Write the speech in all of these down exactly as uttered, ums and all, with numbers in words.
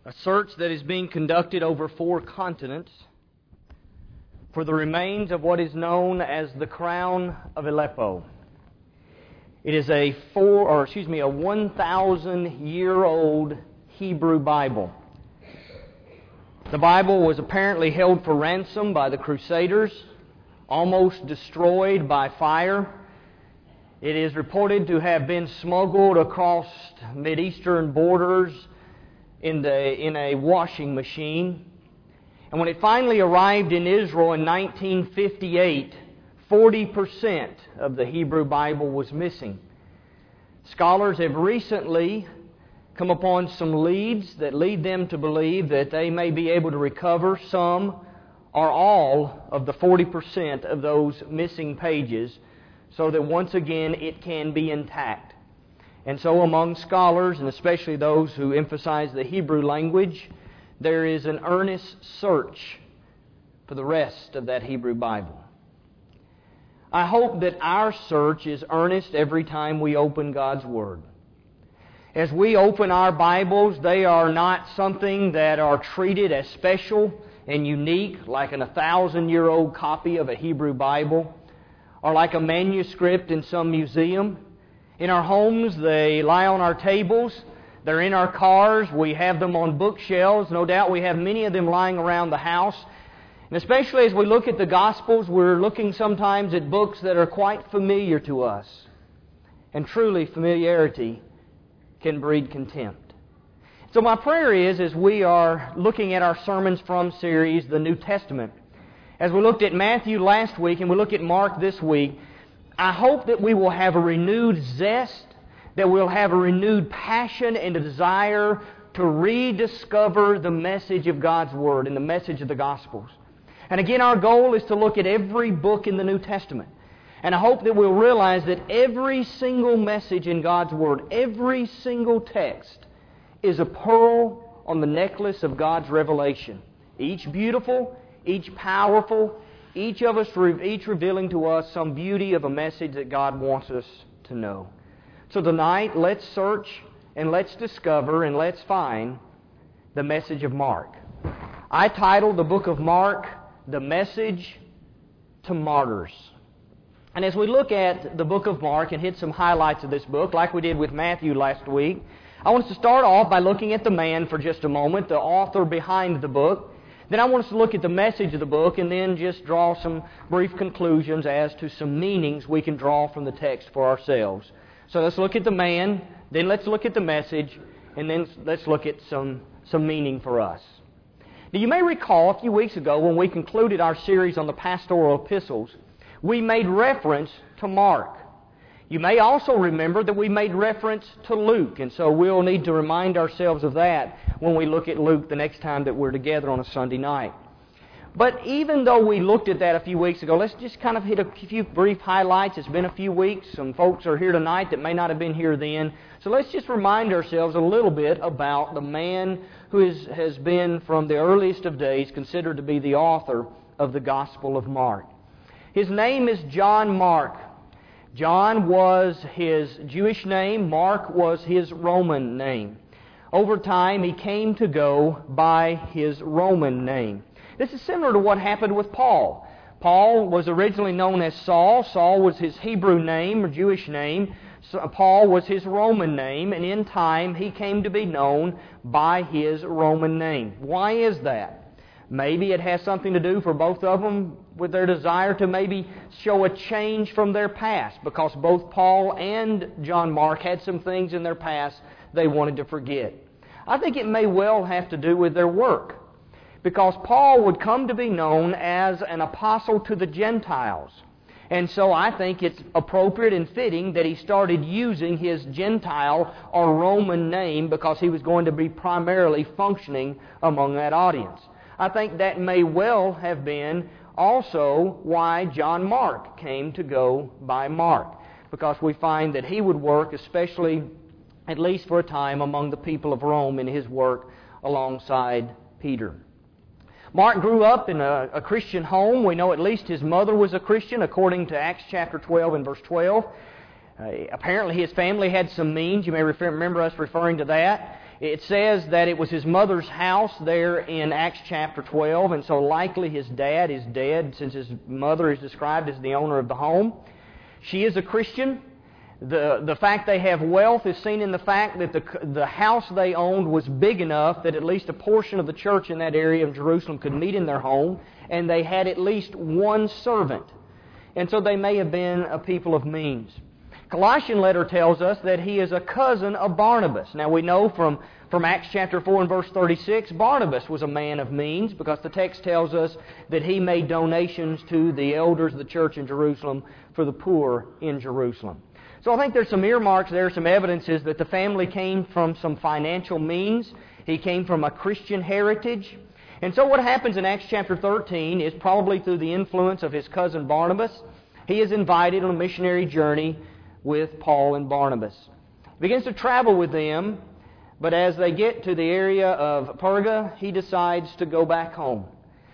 a search that is being conducted over four continents for the remains of what is known as the Crown of Aleppo. It is a four, or excuse me, a one thousand year old Hebrew Bible. The Bible was apparently held for ransom by the Crusaders, almost destroyed by fire. It is reported to have been smuggled across Mideastern borders in the in a washing machine. And when it finally arrived in Israel in nineteen fifty-eight, forty percent of the Hebrew Bible was missing. Scholars have recently come upon some leads that lead them to believe that they may be able to recover some or all of the forty percent of those missing pages so that once again it can be intact. And so among scholars, and especially those who emphasize the Hebrew language, there is an earnest search for the rest of that Hebrew Bible. I hope that our search is earnest every time we open God's Word. As we open our Bibles, they are not something that are treated as special and unique, like an a thousand-year-old copy of a Hebrew Bible, or like a manuscript in some museum. In our homes, they lie on our tables. They're in our cars. We have them on bookshelves. No doubt we have many of them lying around the house. And especially as we look at the Gospels, we're looking sometimes at books that are quite familiar to us. And truly, familiarity can breed contempt. So my prayer is, as we are looking at our Sermons from series, the New Testament, as we looked at Matthew last week and we look at Mark this week, I hope that we will have a renewed zest, that we'll have a renewed passion and a desire to rediscover the message of God's Word and the message of the Gospels. And again, our goal is to look at every book in the New Testament. And I hope that we'll realize that every single message in God's Word, every single text, is a pearl on the necklace of God's revelation. Each beautiful, each powerful, each of us, each revealing to us some beauty of a message that God wants us to know. So tonight, let's search and let's discover and let's find the message of Mark. I titled the book of Mark, The Message to Martyrs. And as we look at the book of Mark and hit some highlights of this book, like we did with Matthew last week, I want us to start off by looking at the man for just a moment, the author behind the book. Then I want us to look at the message of the book and then just draw some brief conclusions as to some meanings we can draw from the text for ourselves. So let's look at the man, then let's look at the message, and then let's look at some, some meaning for us. Now you may recall a few weeks ago when we concluded our series on the pastoral epistles, we made reference to Mark. You may also remember that we made reference to Luke, and so we'll need to remind ourselves of that when we look at Luke the next time that we're together on a Sunday night. But even though we looked at that a few weeks ago, let's just kind of hit a few brief highlights. It's been a few weeks. Some folks are here tonight that may not have been here then. So let's just remind ourselves a little bit about the man who is, has been from the earliest of days considered to be the author of the Gospel of Mark. His name is John Mark. John was his Jewish name. Mark was his Roman name. Over time, he came to go by his Roman name. This is similar to what happened with Paul. Paul was originally known as Saul. Saul was his Hebrew name or Jewish name. So Paul was his Roman name, and in time he came to be known by his Roman name. Why is that? Maybe it has something to do for both of them with their desire to maybe show a change from their past, because both Paul and John Mark had some things in their past they wanted to forget. I think it may well have to do with their work, because Paul would come to be known as an apostle to the Gentiles. And so I think it's appropriate and fitting that he started using his Gentile or Roman name because he was going to be primarily functioning among that audience. I think that may well have been also why John Mark came to go by Mark, because we find that he would work, especially at least for a time, among the people of Rome in his work alongside Peter. Mark grew up in a, a Christian home. We know at least his mother was a Christian, according to Acts chapter twelve and verse twelve. Uh, apparently his family had some means. You may refer, remember us referring to that. It says that it was his mother's house there in Acts chapter twelve, and so likely his dad is dead since his mother is described as the owner of the home. She is a Christian. The, the fact they have wealth is seen in the fact that the, the house they owned was big enough that at least a portion of the church in that area of Jerusalem could meet in their home, and they had at least one servant. And so they may have been a people of means. Colossian letter tells us that he is a cousin of Barnabas. Now we know from, from Acts chapter four and verse thirty-six, Barnabas was a man of means because the text tells us that he made donations to the elders of the church in Jerusalem for the poor in Jerusalem. So I think there's some earmarks there, some evidences that the family came from some financial means. He came from a Christian heritage. And so what happens in Acts chapter thirteen is probably through the influence of his cousin Barnabas, he is invited on a missionary journey with Paul and Barnabas. He begins to travel with them, but as they get to the area of Perga, he decides to go back home.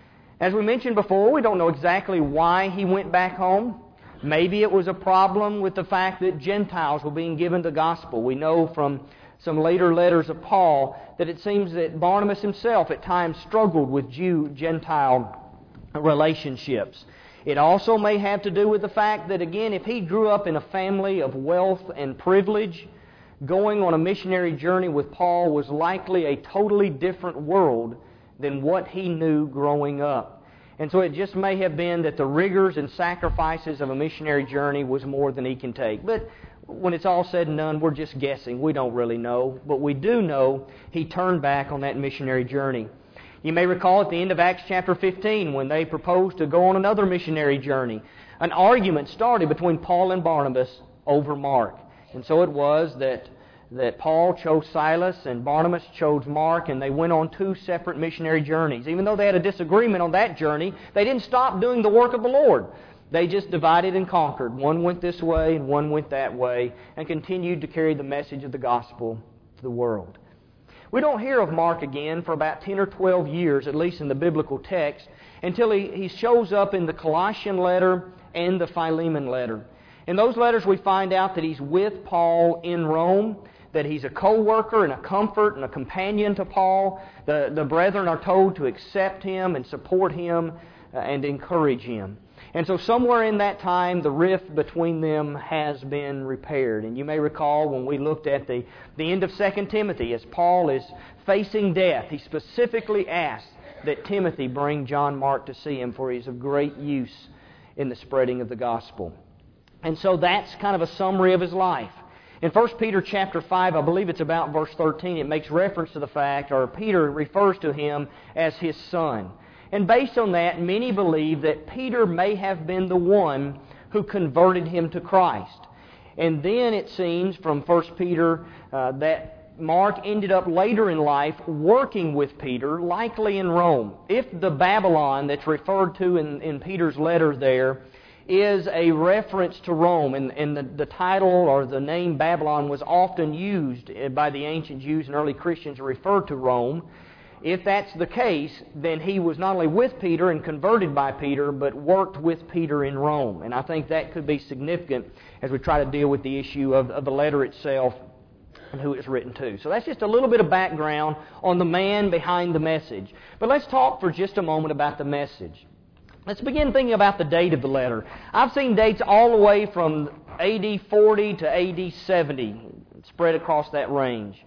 As we mentioned before, we don't know exactly why he went back home. Maybe it was a problem with the fact that Gentiles were being given the gospel. We know from some later letters of Paul that it seems that Barnabas himself at times struggled with Jew-Gentile relationships. It also may have to do with the fact that, again, if he grew up in a family of wealth and privilege, going on a missionary journey with Paul was likely a totally different world than what he knew growing up. And so it just may have been that the rigors and sacrifices of a missionary journey was more than he can take. But when it's all said and done, we're just guessing. We don't really know. But we do know he turned back on that missionary journey. You may recall at the end of Acts chapter fifteen when they proposed to go on another missionary journey, an argument started between Paul and Barnabas over Mark. And so it was that that Paul chose Silas and Barnabas chose Mark, and they went on two separate missionary journeys. Even though they had a disagreement on that journey, they didn't stop doing the work of the Lord. They just divided and conquered. One went this way and one went that way, and continued to carry the message of the gospel to the world. We don't hear of Mark again for about ten or twelve years, at least in the biblical text, until he, he shows up in the Colossian letter and the Philemon letter. In those letters we find out that he's with Paul in Rome, that he's a co-worker and a comfort and a companion to Paul. The, the brethren are told to accept him and support him uh, and encourage him. And so somewhere in that time, the rift between them has been repaired. And you may recall when we looked at the, the end of Second Timothy, as Paul is facing death, he specifically asked that Timothy bring John Mark to see him, for he is of great use in the spreading of the gospel. And so that's kind of a summary of his life. In First Peter chapter five, I believe it's about verse thirteen, it makes reference to the fact, or Peter refers to him as his son. And based on that, many believe that Peter may have been the one who converted him to Christ. And then it seems from First Peter uh, that Mark ended up later in life working with Peter, likely in Rome. If the Babylon that's referred to in, in Peter's letter there is a reference to Rome, and, and the, the title or the name Babylon was often used by the ancient Jews and early Christians to refer to Rome. If that's the case, then he was not only with Peter and converted by Peter, but worked with Peter in Rome. And I think that could be significant as we try to deal with the issue of, of the letter itself and who it's written to. So that's just a little bit of background on the man behind the message. But let's talk for just a moment about the message. Let's begin thinking about the date of the letter. I've seen dates all the way from A D forty to A D seventy, spread across that range.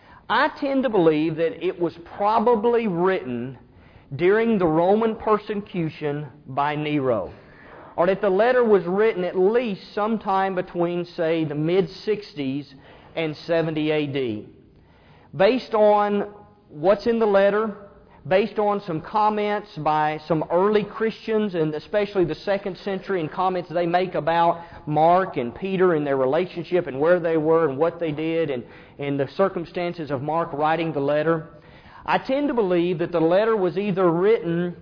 I tend to believe that it was probably written during the Roman persecution by Nero, or that the letter was written at least sometime between, say, the mid sixties and seventy A D. Based on what's in the letter, based on some comments by some early Christians, and especially the second century, and comments they make about Mark and Peter and their relationship and where they were and what they did and, and the circumstances of Mark writing the letter, I tend to believe that the letter was either written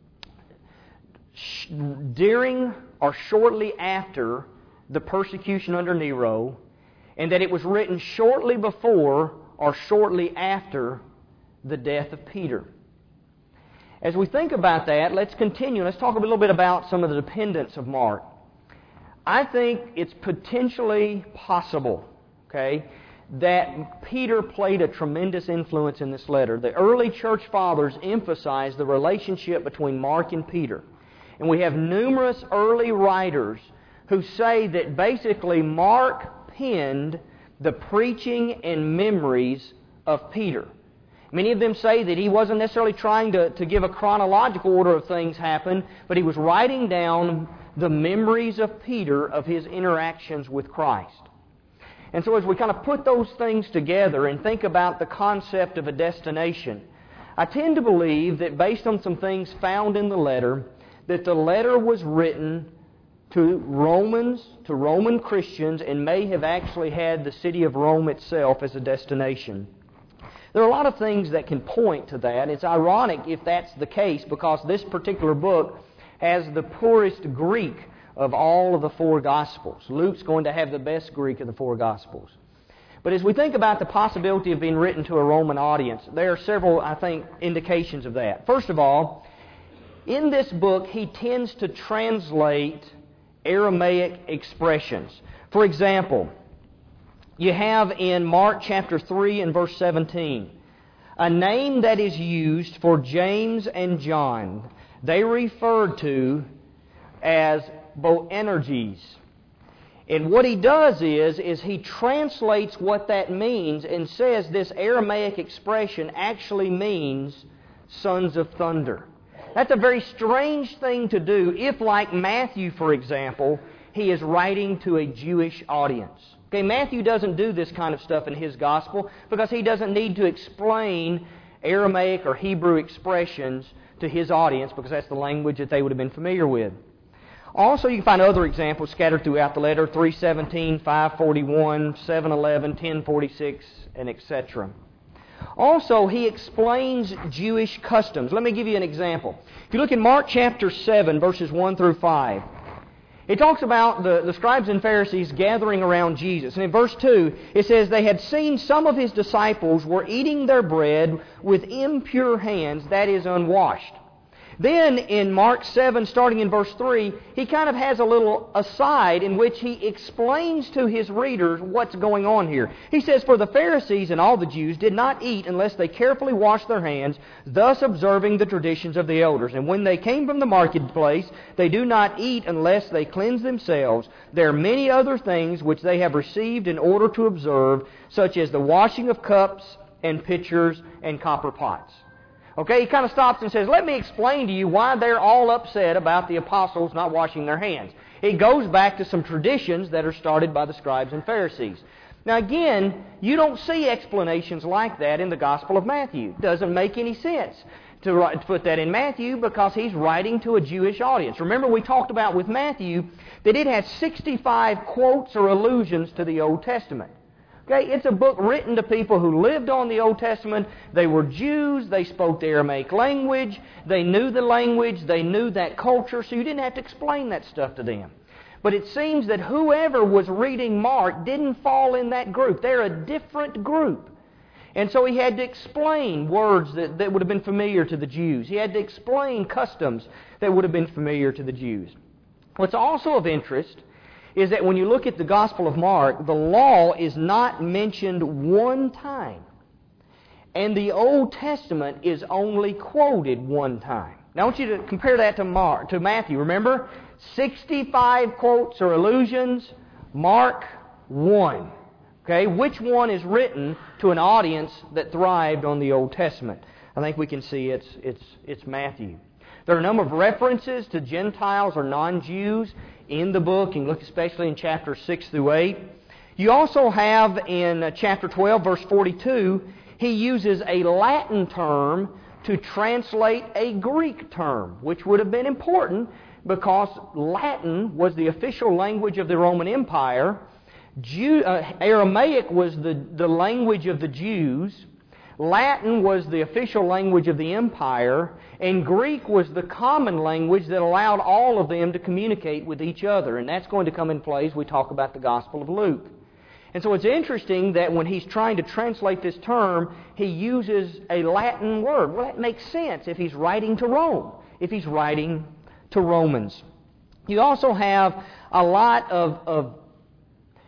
sh- during or shortly after the persecution under Nero, and that it was written shortly before or shortly after the death of Peter. As we think about that, let's continue. Let's talk a little bit about some of the dependents of Mark. I think it's potentially possible, okay, that Peter played a tremendous influence in this letter. The early church fathers emphasized the relationship between Mark and Peter. And we have numerous early writers who say that basically Mark penned the preaching and memories of Peter. Many of them say that he wasn't necessarily trying to, to give a chronological order of things happen, but he was writing down the memories of Peter of his interactions with Christ. And so as we kind of put those things together and think about the concept of a destination, I tend to believe that based on some things found in the letter, that the letter was written to Romans, to Roman Christians, and may have actually had the city of Rome itself as a destination. There are a lot of things that can point to that. It's ironic if that's the case, because this particular book has the poorest Greek of all of the four Gospels. Luke's going to have the best Greek of the four Gospels. But as we think about the possibility of being written to a Roman audience, there are several, I think, indications of that. First of all, in this book, he tends to translate Aramaic expressions. For example, you have in Mark chapter three and verse seventeen, a name that is used for James and John, they referred to as Boanerges. And what he does is, is he translates what that means and says this Aramaic expression actually means sons of thunder. That's a very strange thing to do if, like Matthew, for example, he is writing to a Jewish audience. Okay, Matthew doesn't do this kind of stuff in his gospel because he doesn't need to explain Aramaic or Hebrew expressions to his audience because that's the language that they would have been familiar with. Also, you can find other examples scattered throughout the letter, three seventeen, five forty-one, seven eleven, ten forty-six, and et cetera. Also, he explains Jewish customs. Let me give you an example. If you look in Mark chapter seven, verses one through five, it talks about the, the scribes and Pharisees gathering around Jesus. And in verse two, it says, they had seen some of his disciples were eating their bread with impure hands, that is, unwashed. Then in Mark seven, starting in verse three, he kind of has a little aside in which he explains to his readers what's going on here. He says, for the Pharisees and all the Jews did not eat unless they carefully washed their hands, thus observing the traditions of the elders. And when they came from the marketplace, they do not eat unless they cleanse themselves. There are many other things which they have received in order to observe, such as the washing of cups and pitchers and copper pots. Okay, he kind of stops and says, let me explain to you why they're all upset about the apostles not washing their hands. It goes back to some traditions that are started by the scribes and Pharisees. Now again, you don't see explanations like that in the Gospel of Matthew. It doesn't make any sense to, write, to put that in Matthew because he's writing to a Jewish audience. Remember, we talked about with Matthew that it has sixty-five quotes or allusions to the Old Testament. Okay, it's a book written to people who lived on the Old Testament. They were Jews. They spoke the Aramaic language. They knew the language. They knew that culture, so you didn't have to explain that stuff to them. But it seems that whoever was reading Mark didn't fall in that group. They're a different group. And so he had to explain words that, that would have been familiar to the Jews. He had to explain customs that would have been familiar to the Jews. What's also of interest is that when you look at the Gospel of Mark, the law is not mentioned one time. And the Old Testament is only quoted one time. Now I want you to compare that to Mark, to Matthew. Remember, sixty-five quotes or allusions, Mark one. Okay, which one is written to an audience that thrived on the Old Testament? I think we can see it's it's it's Matthew. There are a number of references to Gentiles or non-Jews in the book, and look especially in chapters six through eight. You also have in chapter twelve, verse forty-two, he uses a Latin term to translate a Greek term, which would have been important because Latin was the official language of the Roman Empire. Jew, uh, Aramaic was the, the language of the Jews. Latin was the official language of the empire, and Greek was the common language that allowed all of them to communicate with each other. And that's going to come in play as we talk about the Gospel of Luke. And so it's interesting that when he's trying to translate this term, he uses a Latin word. Well, that makes sense if he's writing to Rome, if he's writing to Romans. You also have a lot of, of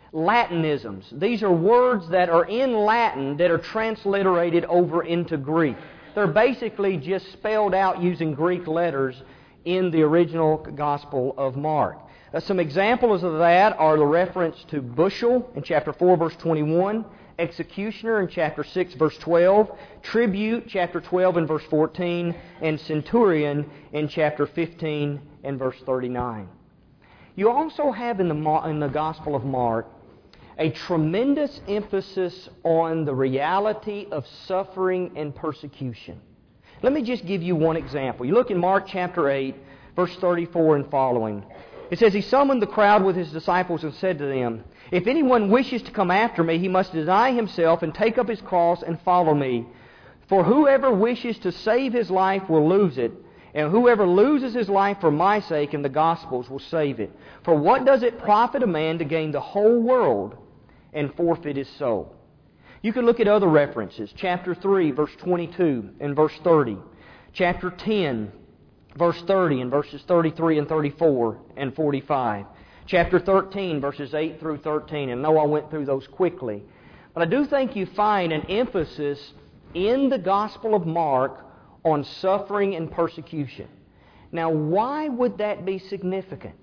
Latinisms. These are words that are in Latin that are transliterated over into Greek. They're basically just spelled out using Greek letters in the original Gospel of Mark. Uh, some examples of that are the reference to bushel in chapter four, verse twenty-one, executioner in chapter six, verse twelve, tribute, chapter twelve and verse fourteen, and centurion in chapter fifteen and verse thirty-nine. You also have in the, in the Gospel of Mark a tremendous emphasis on the reality of suffering and persecution. Let me just give you one example. You look in Mark chapter eight, verse thirty-four and following. It says, He summoned the crowd with His disciples and said to them, If anyone wishes to come after me, he must deny himself and take up his cross and follow me. For whoever wishes to save his life will lose it, and whoever loses his life for my sake and the gospel's will save it. For what does it profit a man to gain the whole world and forfeit his soul? You can look at other references. Chapter three, verse twenty-two and verse thirty. Chapter ten, verse thirty and verses thirty-three and thirty-four and forty-five. Chapter thirteen, verses eight through thirteen. And I know I went through those quickly. But I do think you find an emphasis in the Gospel of Mark on suffering and persecution. Now, why would that be significant?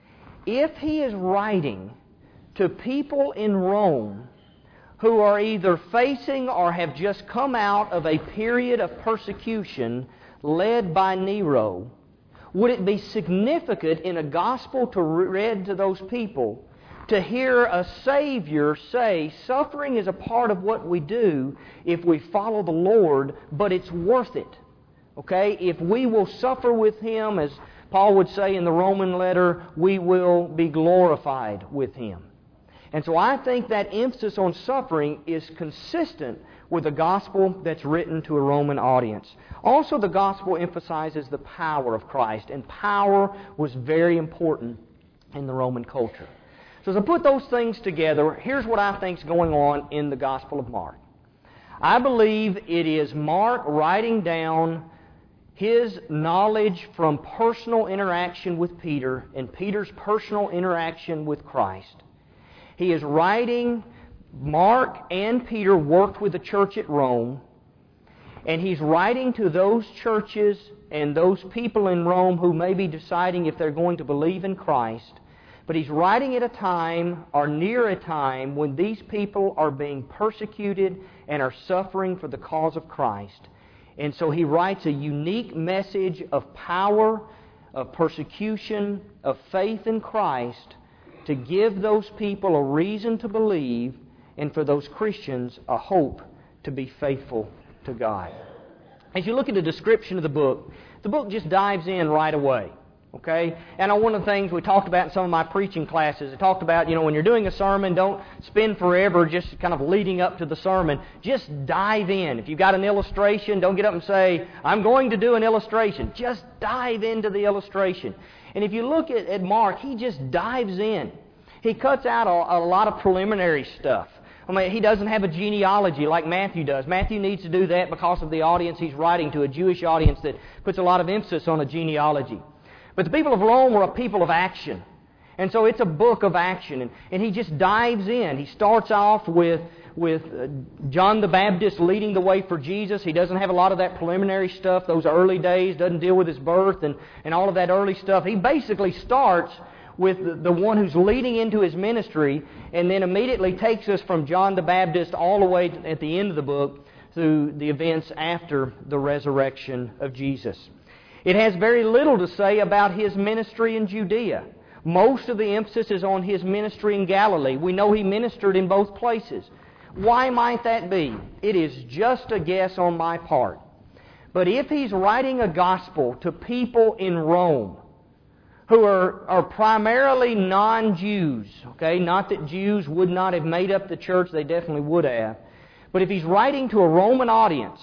If he is writing to people in Rome who are either facing or have just come out of a period of persecution led by Nero, would it be significant in a gospel to read to those people to hear a Savior say, suffering is a part of what we do if we follow the Lord, but it's worth it? Okay? If we will suffer with Him, as Paul would say in the Roman letter, we will be glorified with Him. And so I think that emphasis on suffering is consistent with the gospel that's written to a Roman audience. Also, the gospel emphasizes the power of Christ, and power was very important in the Roman culture. So as I put those things together, here's what I think is going on in the Gospel of Mark. I believe it is Mark writing down his knowledge from personal interaction with Peter and Peter's personal interaction with Christ. He is writing, Mark and Peter worked with the church at Rome, and he's writing to those churches and those people in Rome who may be deciding if they're going to believe in Christ. But he's writing at a time, or near a time, when these people are being persecuted and are suffering for the cause of Christ. And so he writes a unique message of power, of persecution, of faith in Christ, to give those people a reason to believe, and for those Christians a hope to be faithful to God. As you look at the description of the book, the book just dives in right away. Okay? And one of the things we talked about in some of my preaching classes, I talked about, you know, when you're doing a sermon, don't spend forever just kind of leading up to the sermon. Just dive in. If you've got an illustration, don't get up and say, I'm going to do an illustration. Just dive into the illustration. And if you look at, at Mark, he just dives in. He cuts out a, a lot of preliminary stuff. I mean, he doesn't have a genealogy like Matthew does. Matthew needs to do that because of the audience he's writing to, a Jewish audience that puts a lot of emphasis on a genealogy. But the people of Rome were a people of action. And so it's a book of action. And, and he just dives in. He starts off with, with uh, John the Baptist leading the way for Jesus. He doesn't have a lot of that preliminary stuff, those early days, doesn't deal with his birth and, and all of that early stuff. He basically starts with the, the one who's leading into his ministry, and then immediately takes us from John the Baptist all the way to, at the end of the book through the events after the resurrection of Jesus. It has very little to say about His ministry in Judea. Most of the emphasis is on His ministry in Galilee. We know He ministered in both places. Why might that be? It is just a guess on my part. But if He's writing a gospel to people in Rome who are, are primarily non-Jews, okay, not that Jews would not have made up the church, they definitely would have. But if He's writing to a Roman audience,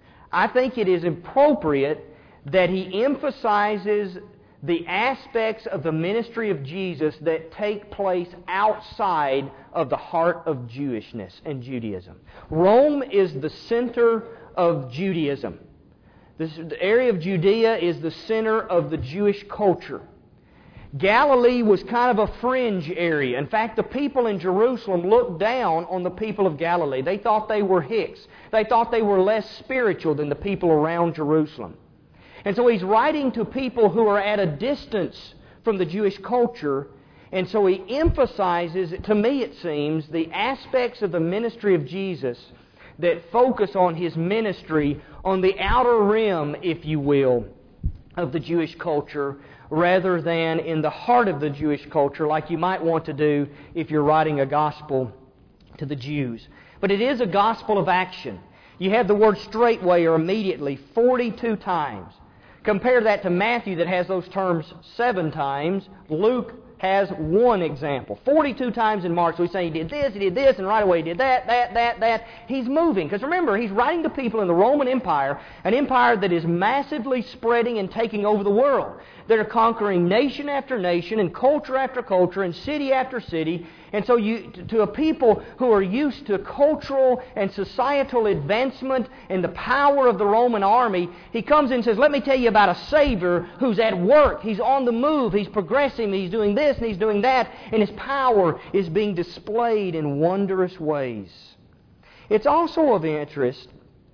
I think it is appropriate that He emphasizes the aspects of the ministry of Jesus that take place outside of the heart of Jewishness and Judaism. Rome is the center of Judaism. This, the area of Judea is the center of the Jewish culture. Galilee was kind of a fringe area. In fact, the people in Jerusalem looked down on the people of Galilee. They thought they were hicks. They thought they were less spiritual than the people around Jerusalem. And so he's writing to people who are at a distance from the Jewish culture. And so he emphasizes, to me it seems, the aspects of the ministry of Jesus that focus on His ministry on the outer rim, if you will, of the Jewish culture, rather than in the heart of the Jewish culture, like you might want to do if you're writing a gospel to the Jews. But it is a gospel of action. You have the word straightway or immediately forty-two times. Compare that to Matthew that has those terms seven times. Luke has one example. forty-two times in Mark. So he's saying he did this, he did this, and right away he did that, that, that, that. He's moving. Because remember, he's writing to people in the Roman Empire, an empire that is massively spreading and taking over the world. They're conquering nation after nation and culture after culture and city after city. And so you, to a people who are used to cultural and societal advancement and the power of the Roman army, he comes in and says, let me tell you about a Savior who's at work. He's on the move. He's progressing. He's doing this and he's doing that. And His power is being displayed in wondrous ways. It's also of interest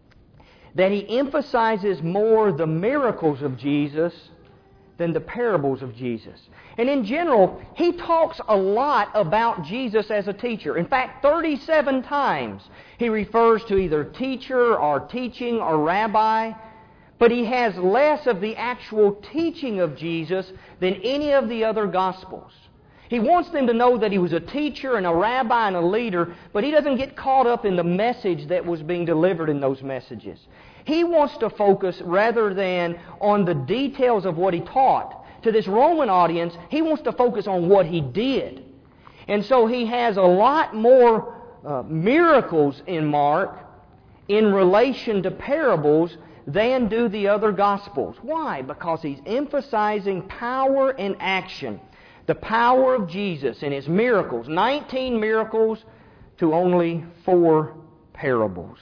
that he emphasizes more the miracles of Jesus than the parables of Jesus. And in general, he talks a lot about Jesus as a teacher. In fact, thirty-seven times he refers to either teacher or teaching or rabbi, but he has less of the actual teaching of Jesus than any of the other Gospels. He wants them to know that He was a teacher and a rabbi and a leader, but he doesn't get caught up in the message that was being delivered in those messages. He wants to focus rather than on the details of what He taught. To this Roman audience, he wants to focus on what He did. And so he has a lot more uh, miracles in Mark in relation to parables than do the other Gospels. Why? Because he's emphasizing power and action. The power of Jesus and His miracles. nineteen miracles to only four parables.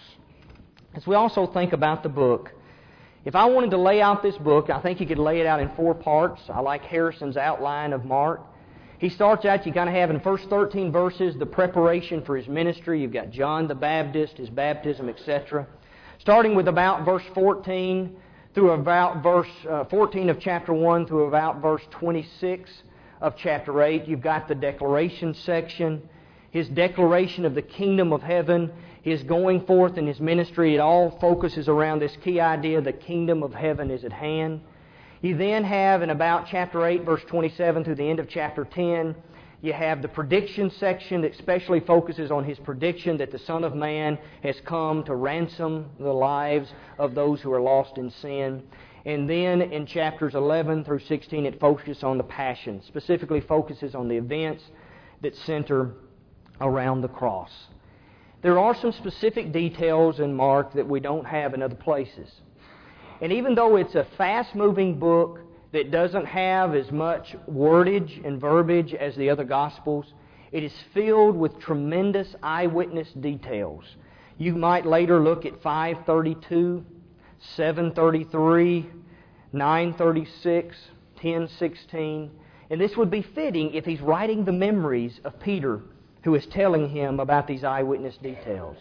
As we also think about the book, if I wanted to lay out this book, I think you could lay it out in four parts. I like Harrison's outline of Mark. He starts out, you kind of have in the first thirteen verses the preparation for His ministry. You've got John the Baptist, His baptism, et cetera. Starting with about verse fourteen through about verse uh, fourteen of chapter one through about verse twenty-six of chapter eight, you've got the declaration section, His declaration of the kingdom of heaven, His going forth in His ministry. It all focuses around this key idea, the kingdom of heaven is at hand. You then have in about chapter eight, verse twenty-seven through the end of chapter ten, you have the prediction section that especially focuses on His prediction that the Son of Man has come to ransom the lives of those who are lost in sin. And then in chapters eleven through sixteen, it focuses on the Passion, specifically focuses on the events that center around the cross. There are some specific details in Mark that we don't have in other places. And even though it's a fast-moving book that doesn't have as much wordage and verbiage as the other Gospels, it is filled with tremendous eyewitness details. You might later look at five thirty-two, seven thirty-three, nine thirty-six, ten sixteen, and this would be fitting if he's writing the memories of Peter, who is telling him about these eyewitness details.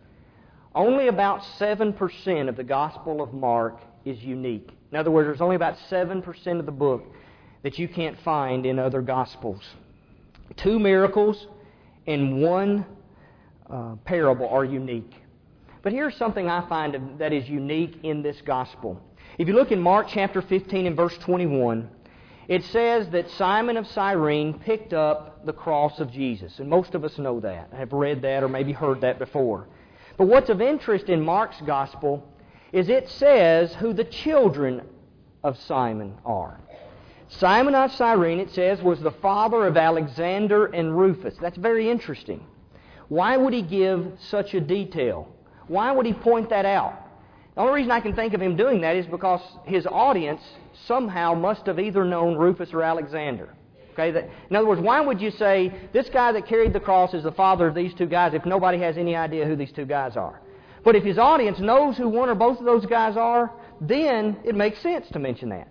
Only about seven percent of the Gospel of Mark is unique. In other words, there's only about seven percent of the book that you can't find in other Gospels. Two miracles and one uh, parable are unique. But here's something I find that is unique in this Gospel. If you look in Mark chapter fifteen and verse twenty-one, it says that Simon of Cyrene picked up the cross of Jesus. And most of us know that, have read that or maybe heard that before. But what's of interest in Mark's Gospel is it says who the children of Simon are. Simon of Cyrene, it says, was the father of Alexander and Rufus. That's very interesting. Why would he give such a detail? Why would he point that out? The only reason I can think of him doing that is because his audience somehow must have either known Rufus or Alexander. Okay, that, in other words, why would you say this guy that carried the cross is the father of these two guys if nobody has any idea who these two guys are? But if his audience knows who one or both of those guys are, then it makes sense to mention that.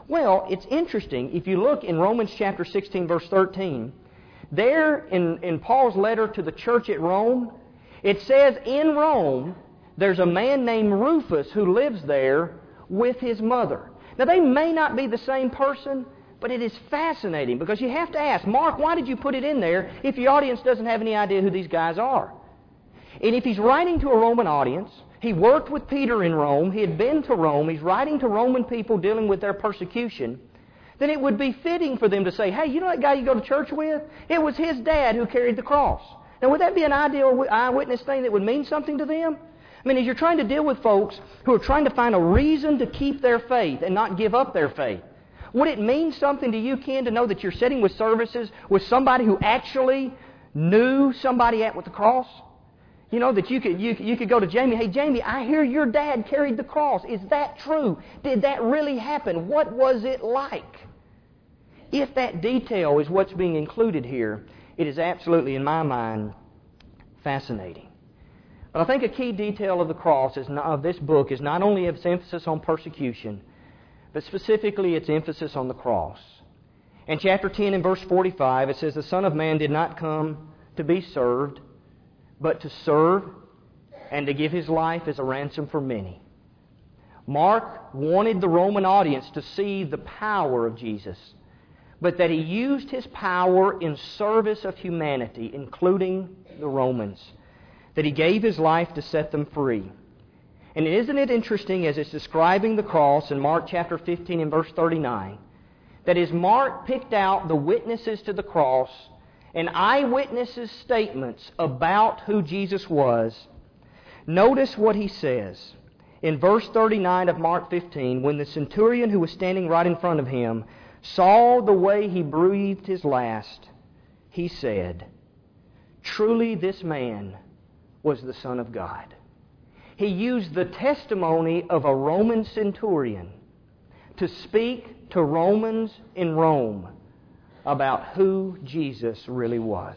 Well, it's interesting. If you look in Romans chapter sixteen, verse thirteen, there in, in Paul's letter to the church at Rome, it says in Rome, there's a man named Rufus who lives there with his mother. Now, they may not be the same person, but it is fascinating because you have to ask, Mark, why did you put it in there if the audience doesn't have any idea who these guys are? And if he's writing to a Roman audience, he worked with Peter in Rome, he had been to Rome, he's writing to Roman people dealing with their persecution, then it would be fitting for them to say, hey, you know that guy you go to church with? It was his dad who carried the cross. Now, would that be an ideal eyewitness thing that would mean something to them? I mean, as you're trying to deal with folks who are trying to find a reason to keep their faith and not give up their faith, would it mean something to you, Ken, to know that you're sitting with services with somebody who actually knew somebody at with the cross? You know, that you could, you, you could go to Jamie, hey, Jamie, I hear your dad carried the cross. Is that true? Did that really happen? What was it like? If that detail is what's being included here, it is absolutely, in my mind, fascinating. But I think a key detail of the cross is not, of this book is not only its emphasis on persecution, but specifically its emphasis on the cross. In chapter ten and verse forty-five, it says, the Son of Man did not come to be served, but to serve and to give His life as a ransom for many. Mark wanted the Roman audience to see the power of Jesus, but that He used His power in service of humanity, including the Romans, that He gave His life to set them free. And isn't it interesting as it's describing the cross in Mark chapter fifteen and verse thirty-nine, that as Mark picked out the witnesses to the cross and eyewitnesses' statements about who Jesus was, notice what he says. In verse thirty-nine of Mark fifteen, when the centurion who was standing right in front of him saw the way he breathed his last, he said, truly this man was the Son of God. He used the testimony of a Roman centurion to speak to Romans in Rome about who Jesus really was.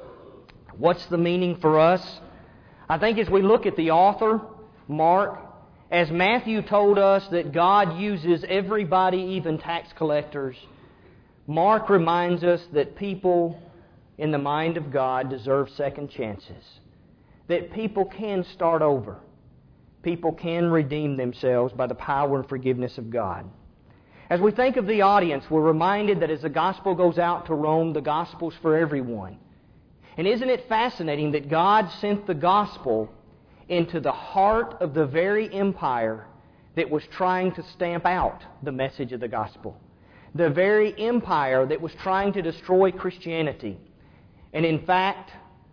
What's the meaning for us? I think as we look at the author, Mark, as Matthew told us that God uses everybody, even tax collectors, Mark reminds us that people in the mind of God deserve second chances. That people can start over. People can redeem themselves by the power and forgiveness of God. As we think of the audience, we're reminded that as the gospel goes out to Rome, the gospel's for everyone. And isn't it fascinating that God sent the gospel into the heart of the very empire that was trying to stamp out the message of the gospel? The very empire that was trying to destroy Christianity. And in fact,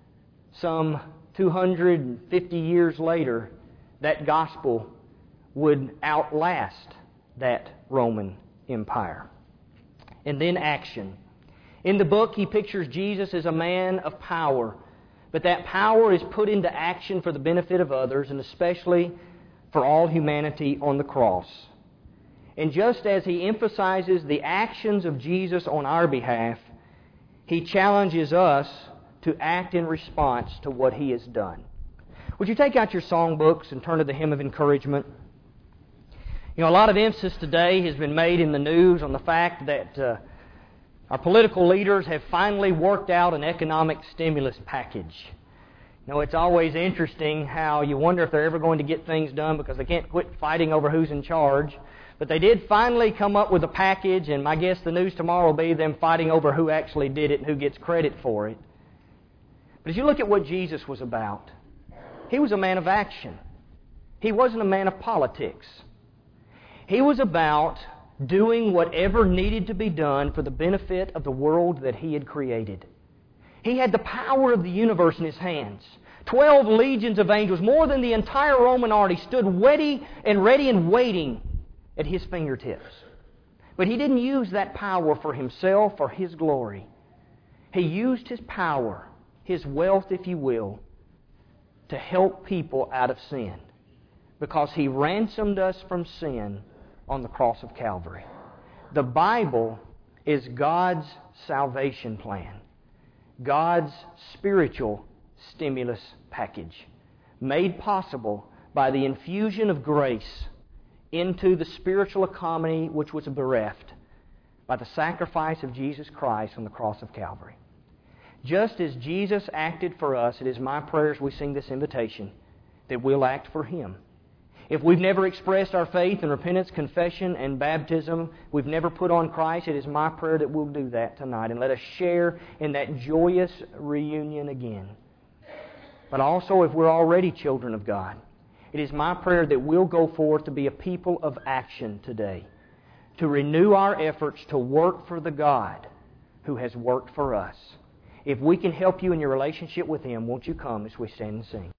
some two hundred fifty years later, that gospel would outlast that Roman Empire. And then action. In the book, he pictures Jesus as a man of power, but that power is put into action for the benefit of others, and especially for all humanity on the cross. And just as he emphasizes the actions of Jesus on our behalf, he challenges us to act in response to what he has done. Would you take out your songbooks and turn to the Hymn of Encouragement? You know, a lot of emphasis today has been made in the news on the fact that uh, our political leaders have finally worked out an economic stimulus package. You know, it's always interesting how you wonder if they're ever going to get things done because they can't quit fighting over who's in charge. But they did finally come up with a package, and my guess the news tomorrow will be them fighting over who actually did it and who gets credit for it. But as you look at what Jesus was about, he was a man of action. He wasn't a man of politics. He was about doing whatever needed to be done for the benefit of the world that he had created. He had the power of the universe in his hands. Twelve legions of angels, more than the entire Roman army, stood ready and ready and waiting at his fingertips. But he didn't use that power for himself or his glory. He used his power, his wealth, if you will, to help people out of sin, because he ransomed us from sin on the cross of Calvary. The Bible is God's salvation plan, God's spiritual stimulus package, made possible by the infusion of grace into the spiritual economy which was bereft by the sacrifice of Jesus Christ on the cross of Calvary. Just as Jesus acted for us, it is my prayer as we sing this invitation that we'll act for Him. If we've never expressed our faith in repentance, confession, and baptism, we've never put on Christ, it is my prayer that we'll do that tonight and let us share in that joyous reunion again. But also, if we're already children of God, it is my prayer that we'll go forth to be a people of action today, to renew our efforts to work for the God who has worked for us. If we can help you in your relationship with Him, won't you come as we stand and sing?